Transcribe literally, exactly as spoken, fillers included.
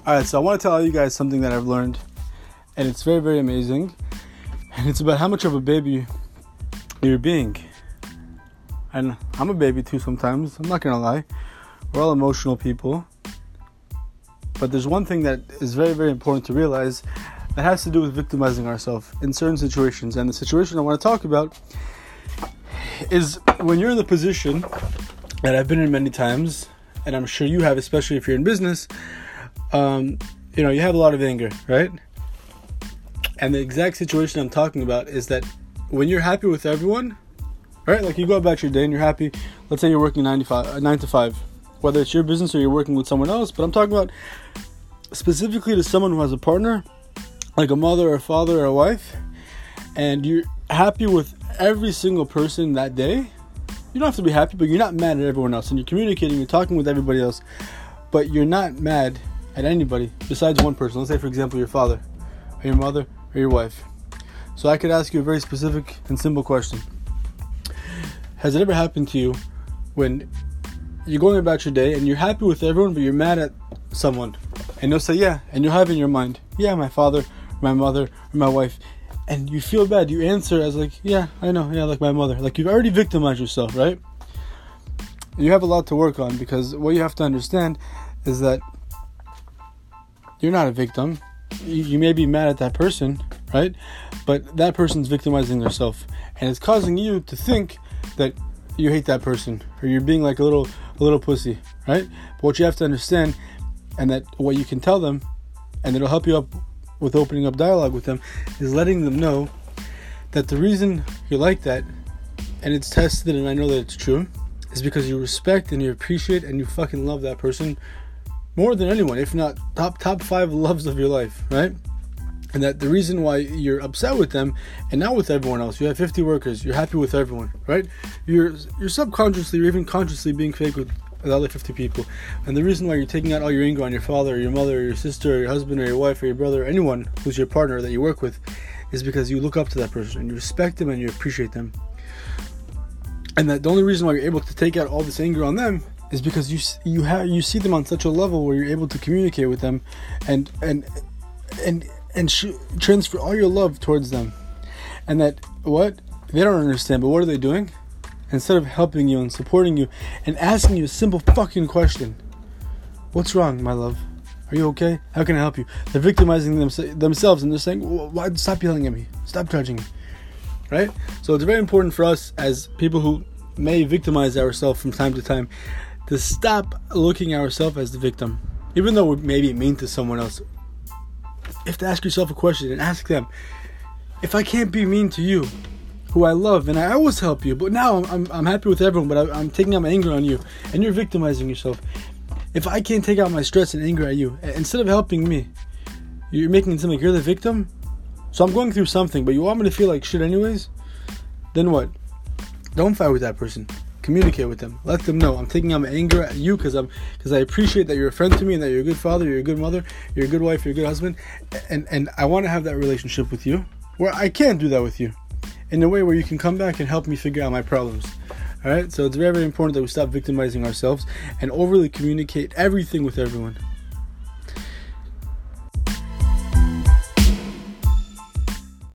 Alright, so I want to tell you guys something that I've learned, and it's very, very amazing, and it's about how much of a baby you're being. And I'm a baby too sometimes, I'm not going to lie. We're all emotional people. But there's one thing that is very, very important to realize that has to do with victimizing ourselves in certain situations. And the situation I want to talk about is when you're in the position that I've been in many times, and I'm sure you have, especially if you're in business. Um, you know, you have a lot of anger, right? And the exact situation I'm talking about is that when you're happy with everyone, right? Like you go about your day and you're happy. Let's say you're working nine to five, nine to five, whether it's your business or you're working with someone else. But I'm talking about specifically to someone who has a partner, like a mother or a father or a wife, and you're happy with every single person that day. You don't have to be happy, but you're not mad at everyone else, and you're communicating, you're talking with everybody else, but you're not mad at anybody besides one person. Let's say, for example, your father, or your mother, or your wife. So I could ask you a very specific and simple question. Has it ever happened to you when you're going about your day and you're happy with everyone, but you're mad at someone? And they'll say, yeah, and you'll have in your mind, yeah, my father, or my mother, or my wife. And you feel bad. You answer as like, yeah, I know, yeah, like my mother. Like you've already victimized yourself, right? You have a lot to work on, because what you have to understand is that you're not a victim. You, you may be mad at that person, right? But that person's victimizing themselves, and it's causing you to think that you hate that person, or you're being like a little, a little pussy, right? But what you have to understand, and that what you can tell them, and it'll help you up with opening up dialogue with them, is letting them know that the reason you're like that, and it's tested, and I know that it's true, is because you respect and you appreciate and you fucking love that person more than anyone, if not top top five loves of your life, right? And that the reason why you're upset with them and not with everyone else, you have fifty workers, you're happy with everyone, right? You're you're subconsciously or even consciously being fake with the other fifty people. And the reason why you're taking out all your anger on your father or your mother or your sister or your husband or your wife or your brother or anyone who's your partner that you work with is because you look up to that person and you respect them and you appreciate them. And that the only reason why you're able to take out all this anger on them is because you you have you see them on such a level where you're able to communicate with them and and and and sh- transfer all your love towards them. And that what they don't understand, but what are they doing? Instead of helping you and supporting you and asking you a simple fucking question: what's wrong, my love? Are you okay? How can I help you? They're victimizing them, themselves, and they're saying, why, stop yelling at me, stop judging me, right? So it's very important for us as people who may victimize ourselves from time to time to stop looking at ourselves as the victim. Even though we're maybe mean to someone else, you have to ask yourself a question and ask them, if I can't be mean to you, who I love, and I always help you, but now I'm I'm, I'm happy with everyone, but I, I'm taking out my anger on you, and you're victimizing yourself. If I can't take out my stress and anger at you, instead of helping me, you're making it seem like you're the victim. So I'm going through something, but you want me to feel like shit anyways? Then what? Don't fight with that person. Communicate with them. Let them know I'm taking out my anger at you because I'm because I appreciate that you're a friend to me and that you're a good father, you're a good mother, you're a good wife, you're a good husband, and and I want to have that relationship with you where I can't do that with you, in a way where you can come back and help me figure out my problems. Alright? So it's very, very important that we stop victimizing ourselves and overly communicate everything with everyone.